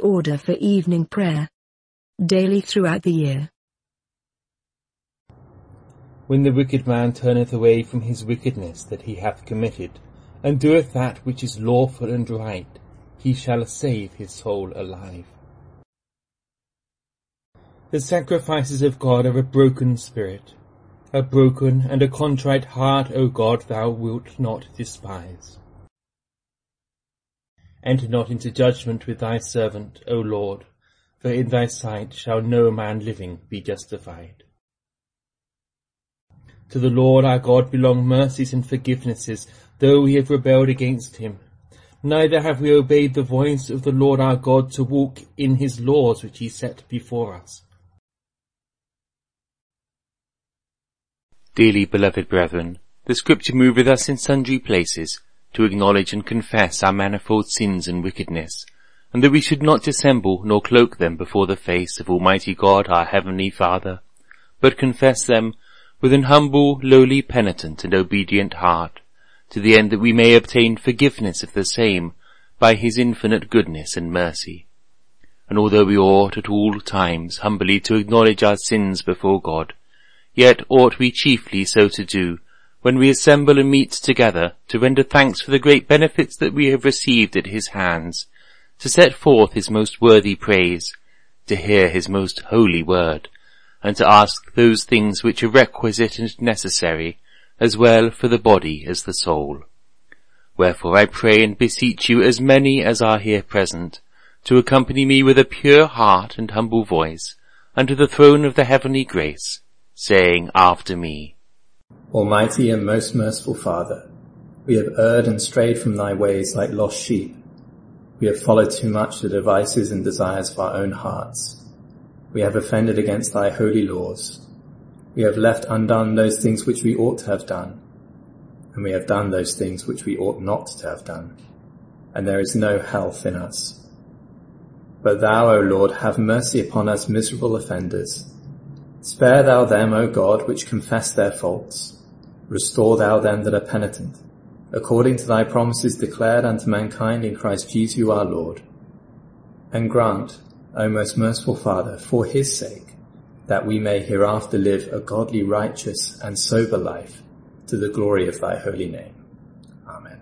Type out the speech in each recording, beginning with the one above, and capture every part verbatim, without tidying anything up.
order for evening prayer. Daily throughout the year. When the wicked man turneth away from his wickedness that he hath committed, and doeth that which is lawful and right, he shall save his soul alive. The sacrifices of God are a broken spirit. A broken and a contrite heart, O God, thou wilt not despise. Enter not into judgment with thy servant, O Lord, for in thy sight shall no man living be justified. To the Lord our God belong mercies and forgivenesses, though we have rebelled against him. Neither have we obeyed the voice of the Lord our God to walk in his laws which he set before us. Dearly beloved brethren, the Scripture moveth us in sundry places to acknowledge and confess our manifold sins and wickedness, and that we should not dissemble nor cloak them before the face of Almighty God our Heavenly Father, but confess them with an humble, lowly, penitent, and obedient heart, to the end that we may obtain forgiveness of the same by his infinite goodness and mercy. And although we ought at all times humbly to acknowledge our sins before God, yet ought we chiefly so to do when we assemble and meet together to render thanks for the great benefits that we have received at his hands, to set forth his most worthy praise, to hear his most holy word, and to ask those things which are requisite and necessary, as well for the body as the soul. Wherefore I pray and beseech you, as many as are here present, to accompany me with a pure heart and humble voice unto the throne of the heavenly grace, saying after me, Almighty and most merciful Father, we have erred and strayed from thy ways like lost sheep. We have followed too much the devices and desires of our own hearts. We have offended against thy holy laws. We have left undone those things which we ought to have done, and we have done those things which we ought not to have done, and there is no health in us. But thou, O Lord, have mercy upon us miserable offenders. Spare thou them, O God, which confess their faults. Restore thou them that are penitent, according to thy promises declared unto mankind in Christ Jesus our Lord. And grant, O most merciful Father, for his sake, that we may hereafter live a godly, righteous, and sober life, to the glory of thy holy name. Amen.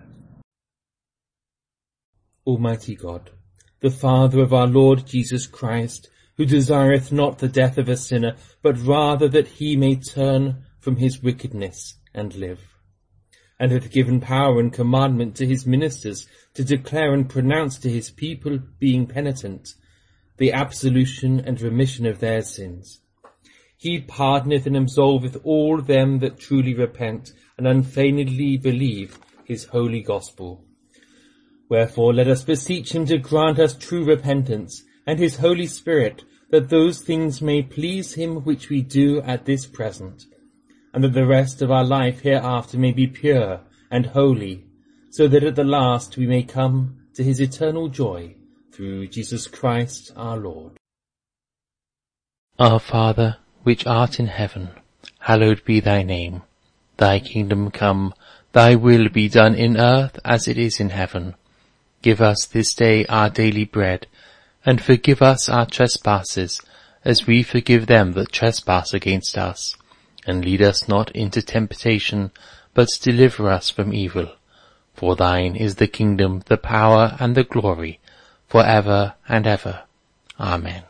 Almighty God, the Father of our Lord Jesus Christ, who desireth not the death of a sinner, but rather that he may turn from his wickedness and live, and hath given power and commandment to his ministers to declare and pronounce to his people, being penitent, the absolution and remission of their sins. He pardoneth and absolveth all them that truly repent and unfeignedly believe his holy gospel. Wherefore let us beseech him to grant us true repentance, and his Holy Spirit, that those things may please him which we do at this present, and that the rest of our life hereafter may be pure and holy, so that at the last we may come to his eternal joy, through Jesus Christ our Lord. Our Father, which art in heaven, hallowed be thy name. Thy kingdom come, thy will be done in earth as it is in heaven. Give us this day our daily bread, and forgive us our trespasses, as we forgive them that trespass against us. And lead us not into temptation, but deliver us from evil. For thine is the kingdom, the power, and the glory, for ever and ever. Amen.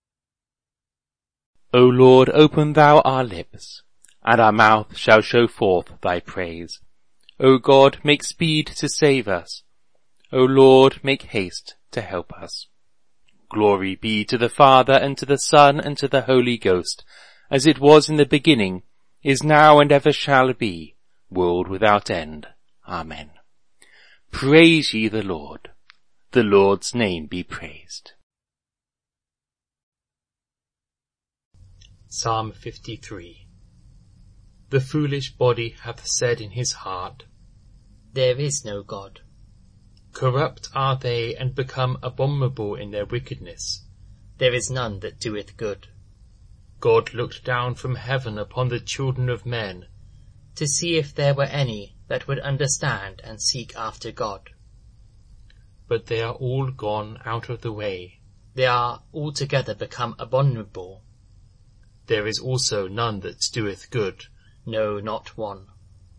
O Lord, open thou our lips, and our mouth shall show forth thy praise. O God, make speed to save us. O Lord, make haste to help us. Glory be to the Father, and to the Son, and to the Holy Ghost, as it was in the beginning, is now, and ever shall be, world without end. Amen. Praise ye the Lord. The Lord's name be praised. Psalm fifty-three. The foolish body hath said in his heart, There is no God. Corrupt are they, and become abominable in their wickedness. There is none that doeth good. God looked down from heaven upon the children of men, to see if there were any that would understand and seek after God. But they are all gone out of the way. They are altogether become abominable. There is also none that doeth good, no, not one.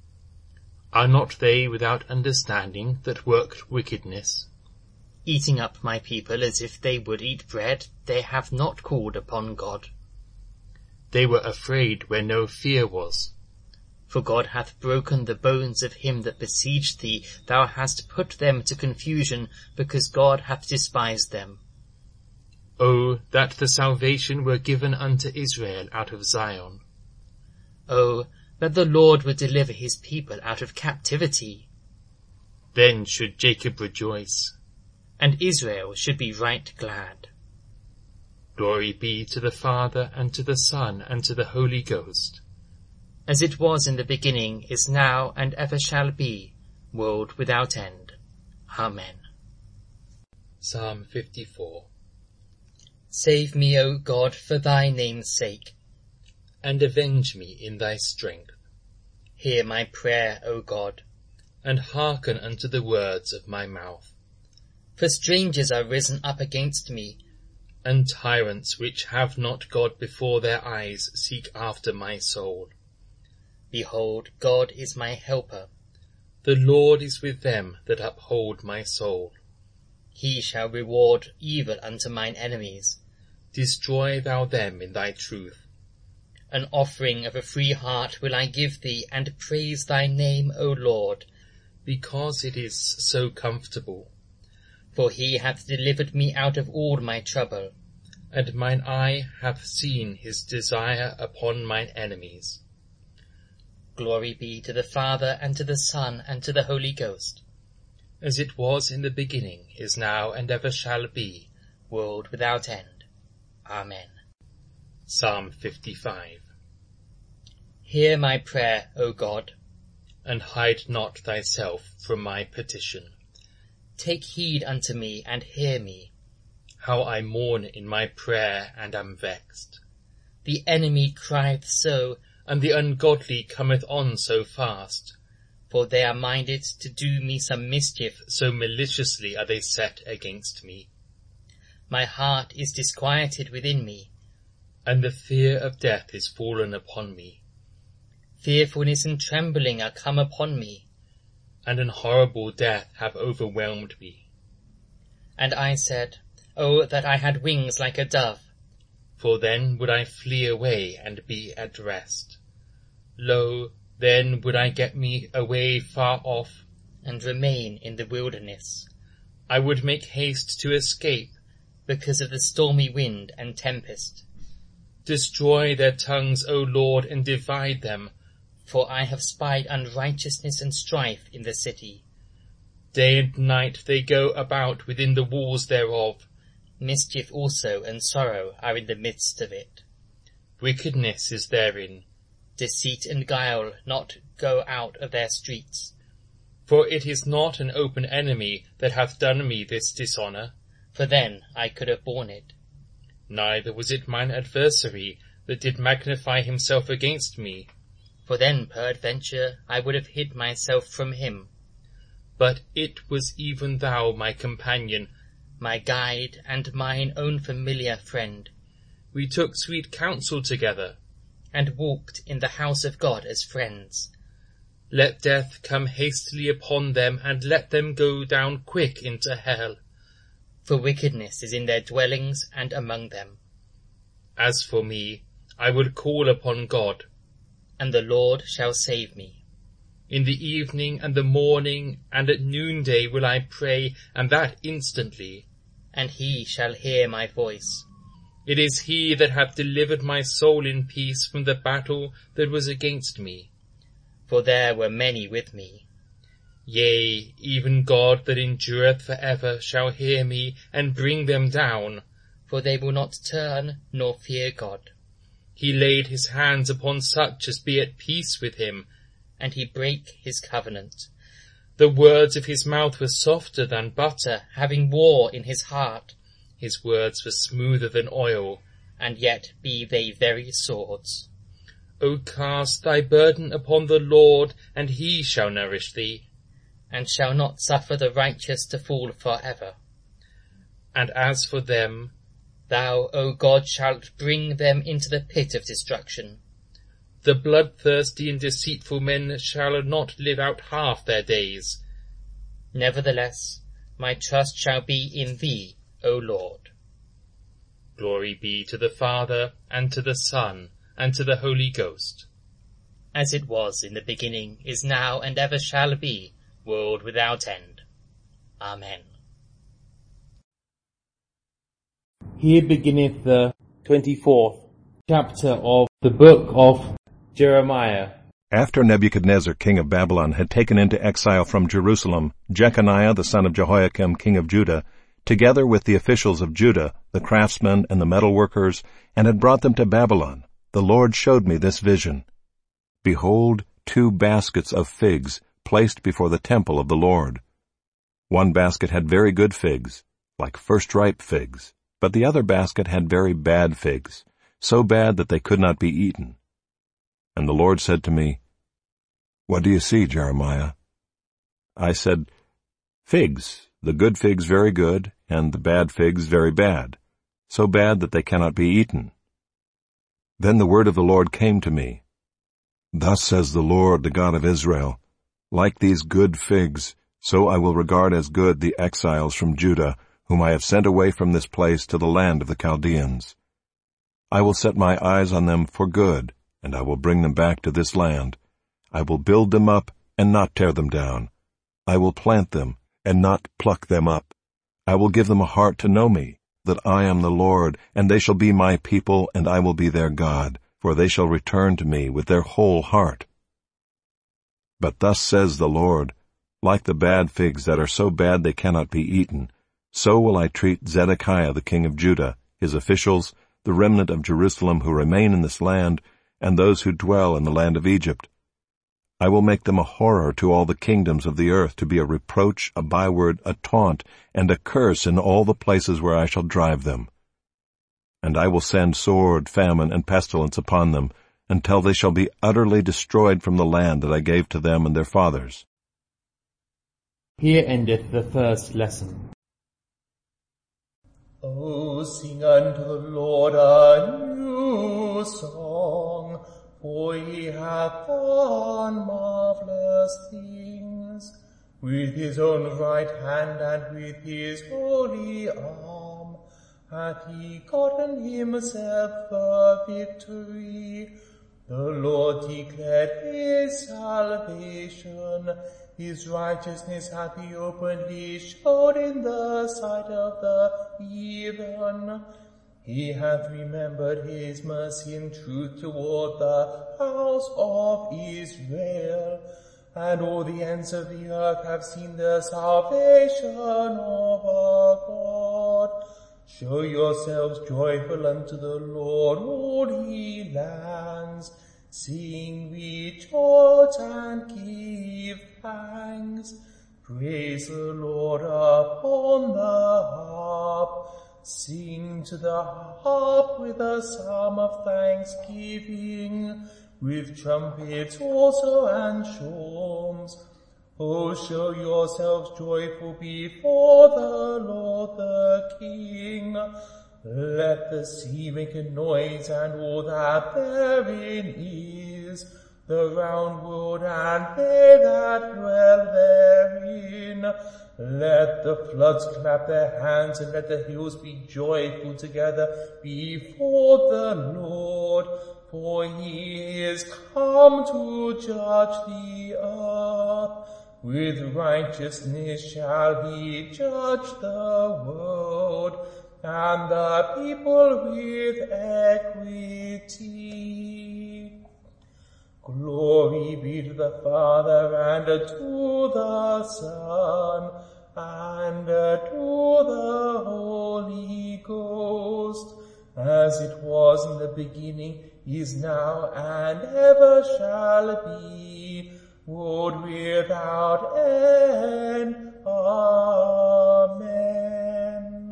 Are not they without understanding that work wickedness? Eating up my people as if they would eat bread, they have not called upon God. They were afraid where no fear was. For God hath broken the bones of him that besieged thee. Thou hast put them to confusion, because God hath despised them. O that the salvation were given unto Israel out of Zion. O that the Lord would deliver his people out of captivity. Then should Jacob rejoice, and Israel should be right glad. Glory be to the Father, and to the Son, and to the Holy Ghost. As it was in the beginning, is now, and ever shall be, world without end. Amen. Psalm fifty-four. Save me, O God, for thy name's sake, and avenge me in thy strength. Hear my prayer, O God, and hearken unto the words of my mouth. For strangers are risen up against me, and tyrants which have not God before their eyes seek after my soul. Behold, God is my helper. The Lord is with them that uphold my soul. He shall reward evil unto mine enemies. Destroy thou them in thy truth. An offering of a free heart will I give thee, and praise thy name, O Lord, because it is so comfortable. For he hath delivered me out of all my trouble, and mine eye hath seen his desire upon mine enemies. Glory be to the Father, and to the Son, and to the Holy Ghost, as it was in the beginning, is now, and ever shall be, world without end. Amen. Psalm fifty-five. Hear my prayer, O God, and hide not thyself from my petition. Take heed unto me, and hear me. How I mourn in my prayer, and am vexed. The enemy crieth so, and the ungodly cometh on so fast. For they are minded to do me some mischief, so maliciously are they set against me. My heart is disquieted within me, and the fear of death is fallen upon me. Fearfulness and trembling are come upon me, and an horrible death have overwhelmed me. And I said, O that I had wings like a dove, for then would I flee away and be at rest. Lo, then would I get me away far off, and remain in the wilderness. I would make haste to escape, because of the stormy wind and tempest. Destroy their tongues, O Lord, and divide them, for I have spied unrighteousness and strife in the city. Day and night they go about within the walls thereof. Mischief also and sorrow are in the midst of it. Wickedness is therein. Deceit and guile not go out of their streets. For it is not an open enemy that hath done me this dishonour, for then I could have borne it. Neither was it mine adversary that did magnify himself against me, for then peradventure I would have hid myself from him. But it was even thou, my companion, my guide, and mine own familiar friend. We took sweet counsel together, and walked in the house of God as friends. Let death come hastily upon them, and let them go down quick into hell. For wickedness is in their dwellings and among them. As for me, I will call upon God, and the Lord shall save me. In the evening and the morning and at noonday will I pray, and that instantly, and he shall hear my voice. It is he that hath delivered my soul in peace from the battle that was against me. For there were many with me. Yea, even God that endureth for ever shall hear me, and bring them down. For they will not turn, nor fear God. He laid his hands upon such as be at peace with him, and he brake his covenant. The words of his mouth were softer than butter, having war in his heart. His words were smoother than oil, and yet be they very swords. O cast thy burden upon the Lord, and he shall nourish thee, and shall not suffer the righteous to fall for ever. And as for them, Thou, O God, shalt bring them into the pit of destruction. The bloodthirsty and deceitful men shall not live out half their days. Nevertheless, my trust shall be in thee, O Lord. Glory be to the Father, and to the Son, and to the Holy Ghost. As it was in the beginning, is now, and ever shall be, world without end. Amen. Here beginneth the twenty-fourth chapter of the book of Jeremiah. After Nebuchadnezzar king of Babylon had taken into exile from Jerusalem Jeconiah the son of Jehoiakim king of Judah, together with the officials of Judah, the craftsmen and the metalworkers, and had brought them to Babylon, the Lord showed me this vision. Behold, two baskets of figs placed before the temple of the Lord. One basket had very good figs, like first-ripe figs, but the other basket had very bad figs, so bad that they could not be eaten. And the Lord said to me, What do you see, Jeremiah? I said, Figs, the good figs very good, and the bad figs very bad, so bad that they cannot be eaten. Then the word of the Lord came to me. Thus says the Lord, the God of Israel, Like these good figs, so I will regard as good the exiles from Judah, whom I have sent away from this place to the land of the Chaldeans. I will set my eyes on them for good, and I will bring them back to this land. I will build them up and not tear them down. I will plant them and not pluck them up. I will give them a heart to know me, that I am the Lord, and they shall be my people, and I will be their God, for they shall return to me with their whole heart. But thus says the Lord, Like the bad figs that are so bad they cannot be eaten, so will I treat Zedekiah the king of Judah, his officials, the remnant of Jerusalem who remain in this land, and those who dwell in the land of Egypt. I will make them a horror to all the kingdoms of the earth, to be a reproach, a byword, a taunt, and a curse in all the places where I shall drive them. And I will send sword, famine, and pestilence upon them, until they shall be utterly destroyed from the land that I gave to them and their fathers. Here endeth the first lesson. O sing unto the Lord a new song, for he hath done marvelous things. With his own right hand and with his holy arm hath he gotten himself the victory. The Lord declared his salvation. His righteousness hath he openly showed in the sight of the heathen. He hath remembered his mercy and truth toward the house of Israel. And all the ends of the earth have seen the salvation of our God. Show yourselves joyful unto the Lord, all ye lands. Sing, rejoice, and give thanks. Praise the Lord upon the harp. Sing to the harp with a psalm of thanksgiving, with trumpets also and shawms. O show yourselves joyful before the Lord the King. Let the sea make a noise and all that therein is, the round world and they that dwell therein. Let the floods clap their hands and let the hills be joyful together before the Lord, for he is come to judge the earth. With righteousness shall he judge the world, and the people with equity. Glory be to the Father, and to the Son, and to the Holy Ghost, as it was in the beginning, is now, and ever shall be, world without end. Amen.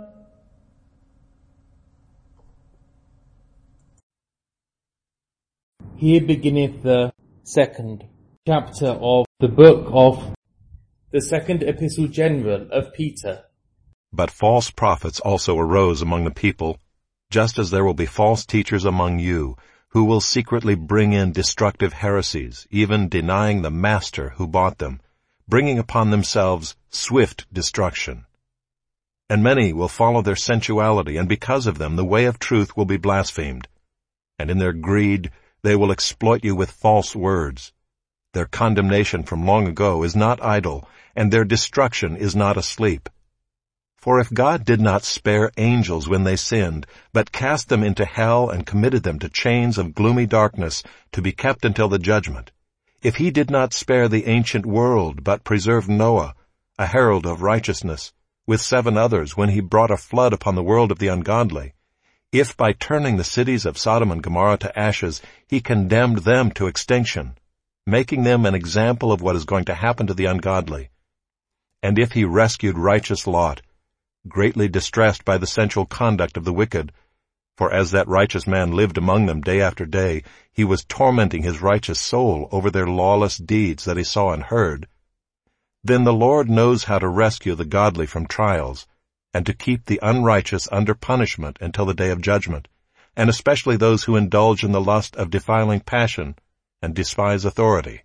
Here beginneth the second chapter of the book of the second epistle general of Peter. But false prophets also arose among the people, just as there will be false teachers among you, who will secretly bring in destructive heresies, even denying the Master who bought them, bringing upon themselves swift destruction. And many will follow their sensuality, and because of them the way of truth will be blasphemed. And in their greed they will exploit you with false words. Their condemnation from long ago is not idle, and their destruction is not asleep. For if God did not spare angels when they sinned, but cast them into hell and committed them to chains of gloomy darkness to be kept until the judgment, if he did not spare the ancient world, but preserved Noah, a herald of righteousness, with seven others when he brought a flood upon the world of the ungodly, if by turning the cities of Sodom and Gomorrah to ashes he condemned them to extinction, making them an example of what is going to happen to the ungodly, and if he rescued righteous Lot, greatly distressed by the sensual conduct of the wicked, for as that righteous man lived among them day after day, he was tormenting his righteous soul over their lawless deeds that he saw and heard, then the Lord knows how to rescue the godly from trials, and to keep the unrighteous under punishment until the day of judgment, and especially those who indulge in the lust of defiling passion and despise authority.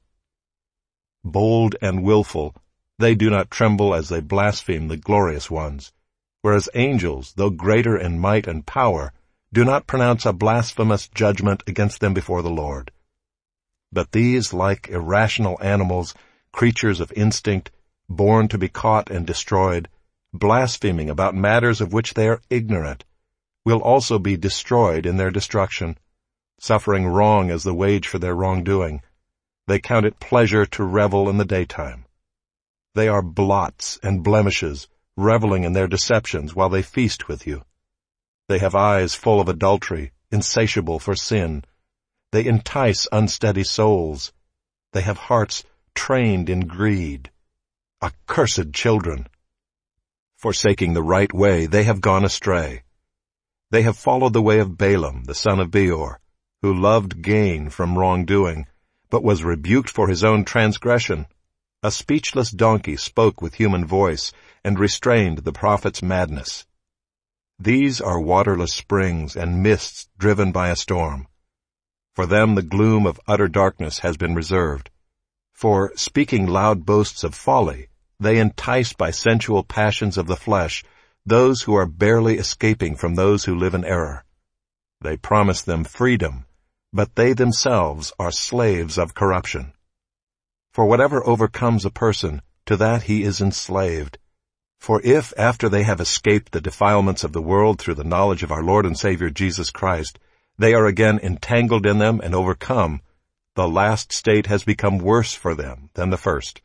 Bold and willful, they do not tremble as they blaspheme the glorious ones, whereas angels, though greater in might and power, do not pronounce a blasphemous judgment against them before the Lord. But these, like irrational animals, creatures of instinct, born to be caught and destroyed, blaspheming about matters of which they are ignorant, will also be destroyed in their destruction, suffering wrong as the wage for their wrongdoing. They count it pleasure to revel in the daytime. They are blots and blemishes, reveling in their deceptions while they feast with you. They have eyes full of adultery, insatiable for sin. They entice unsteady souls. They have hearts trained in greed. Accursed children! Forsaking the right way, they have gone astray. They have followed the way of Balaam, the son of Beor, who loved gain from wrongdoing, but was rebuked for his own transgression. A speechless donkey spoke with human voice and restrained the prophet's madness. These are waterless springs and mists driven by a storm. For them the gloom of utter darkness has been reserved. For, speaking loud boasts of folly, they entice by sensual passions of the flesh those who are barely escaping from those who live in error. They promise them freedom, but they themselves are slaves of corruption. For whatever overcomes a person, to that he is enslaved. For if, after they have escaped the defilements of the world through the knowledge of our Lord and Savior Jesus Christ, they are again entangled in them and overcome, the last state has become worse for them than the first.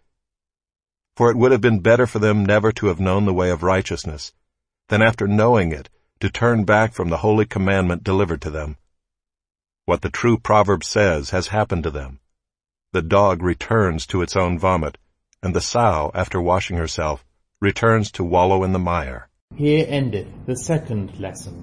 For it would have been better for them never to have known the way of righteousness, than after knowing it, to turn back from the holy commandment delivered to them. What the true proverb says has happened to them. The dog returns to its own vomit, and the sow, after washing herself, returns to wallow in the mire. Here endeth the second lesson.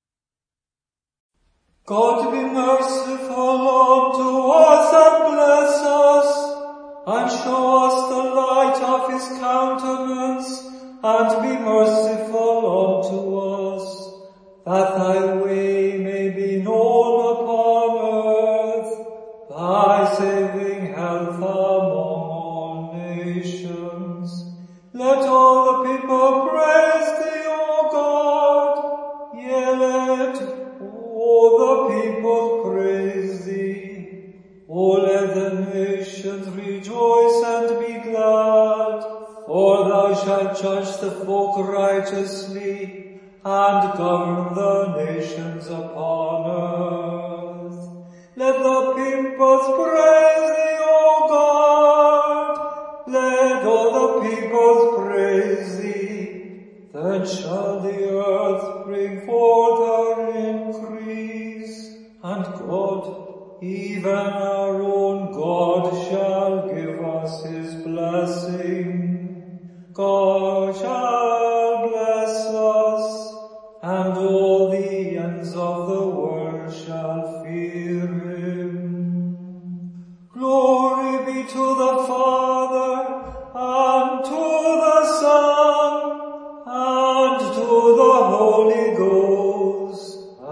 God be merciful unto us and bless us, and show us the light of his countenance, and be merciful unto us, that thy way may be known upon earth, thy saving health among all nations. Let all the people praise thee, O God, yea, let all the people praise thee. O let the nations rejoice and be glad, for thou shalt judge the folk righteously, and govern the nations upon earth. Let the peoples praise thee, O God. Let all the peoples praise thee. Then shall the earth bring forth her increase, and God, even our own God, shall give us his blessing. God shall bless us, and all the ends of the world shall fear him. Glory be to the Father, and to the Son, and to the Holy Ghost,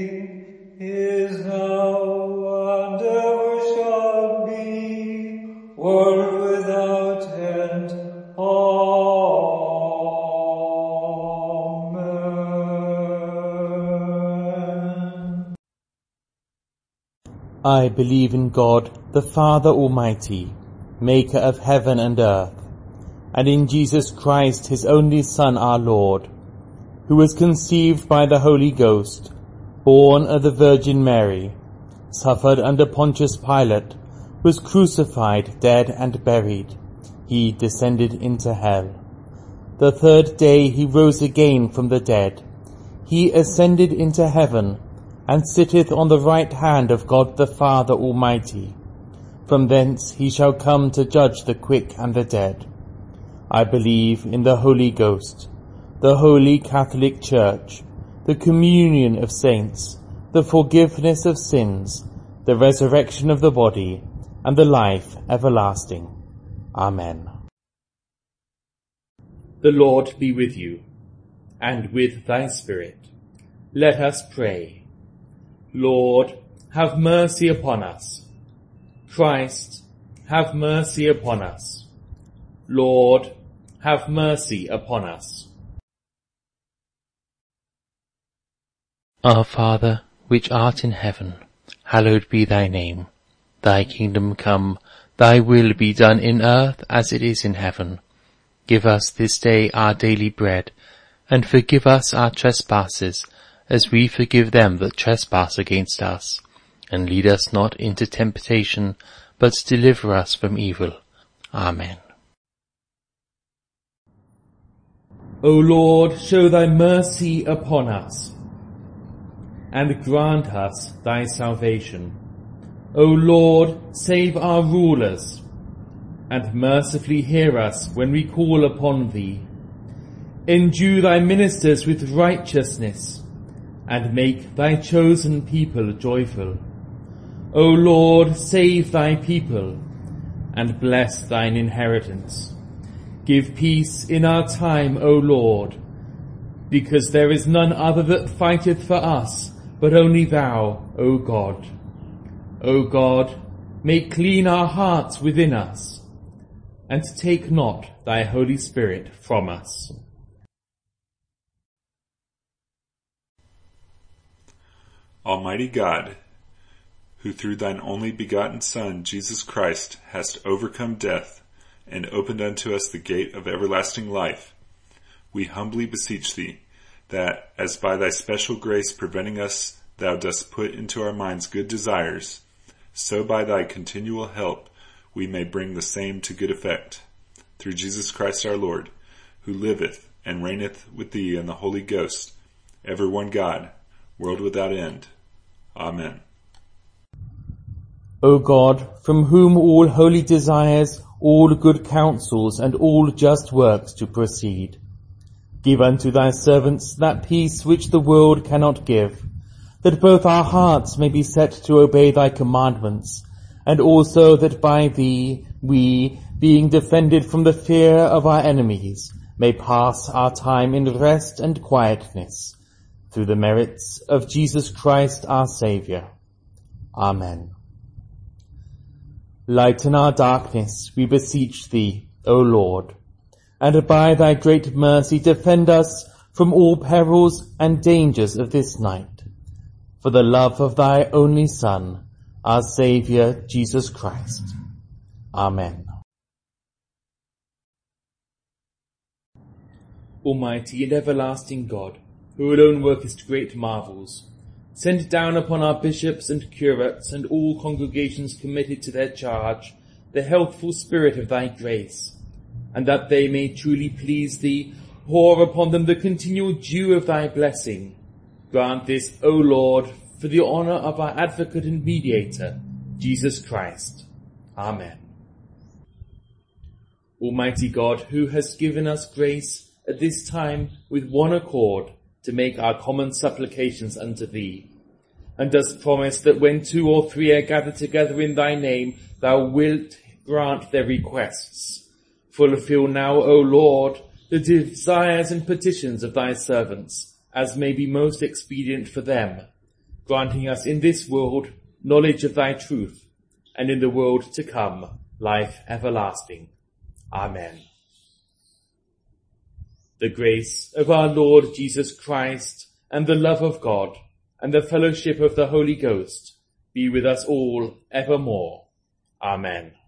is now, and ever shall be, world without end. Amen. I believe in God, the Father Almighty, maker of heaven and earth, and in Jesus Christ, his only Son, our Lord, who was conceived by the Holy Ghost, born of the Virgin Mary, suffered under Pontius Pilate, was crucified, dead, and buried. He descended into hell. The third day he rose again from the dead. He ascended into heaven, and sitteth on the right hand of God the Father Almighty. From thence he shall come to judge the quick and the dead. I believe in the Holy Ghost, the Holy Catholic Church, the communion of saints, the forgiveness of sins, the resurrection of the body, and the life everlasting. Amen. The Lord be with you, and with thy spirit. Let us pray. Lord, have mercy upon us. Christ, have mercy upon us. Lord, have mercy upon us. Our Father, which art in heaven, hallowed be thy name. Thy kingdom come, thy will be done in earth as it is in heaven. Give us this day our daily bread, and forgive us our trespasses, as we forgive them that trespass against us. And lead us not into temptation, but deliver us from evil. Amen. O Lord, show thy mercy upon us, and grant us thy salvation. O Lord, save our rulers, and mercifully hear us when we call upon thee. Endue thy ministers with righteousness, and make thy chosen people joyful. O Lord, save thy people, and bless thine inheritance. Give peace in our time, O Lord, because there is none other that fighteth for us, but only thou, O God. O God, make clean our hearts within us, and take not thy Holy Spirit from us. Almighty God, who through thine only begotten Son, Jesus Christ, hast overcome death, and opened unto us the gate of everlasting life, we humbly beseech thee, that, as by thy special grace preventing us thou dost put into our minds good desires, so by thy continual help we may bring the same to good effect. Through Jesus Christ our Lord, who liveth and reigneth with thee in the Holy Ghost, ever one God, world without end. Amen. O God, from whom all holy desires, all good counsels, and all just works do proceed, give unto thy servants that peace which the world cannot give, that both our hearts may be set to obey thy commandments, and also that by thee we, being defended from the fear of our enemies, may pass our time in rest and quietness, through the merits of Jesus Christ our Saviour. Amen. Lighten our darkness, we beseech thee, O Lord, and by thy great mercy defend us from all perils and dangers of this night, for the love of thy only Son, our Saviour, Jesus Christ. Amen. Almighty and everlasting God, who alone workest great marvels, send down upon our bishops and curates and all congregations committed to their charge the healthful spirit of thy grace, and that they may truly please thee, pour upon them the continual dew of thy blessing. Grant this, O Lord, for the honour of our advocate and mediator, Jesus Christ. Amen. Almighty God, who hast given us grace at this time with one accord to make our common supplications unto thee, and dost promise that when two or three are gathered together in thy name, thou wilt grant their requests. Fulfill now, O Lord, the desires and petitions of thy servants, as may be most expedient for them, granting us in this world knowledge of thy truth, and in the world to come life everlasting. Amen. The grace of our Lord Jesus Christ, and the love of God, and the fellowship of the Holy Ghost be with us all evermore. Amen.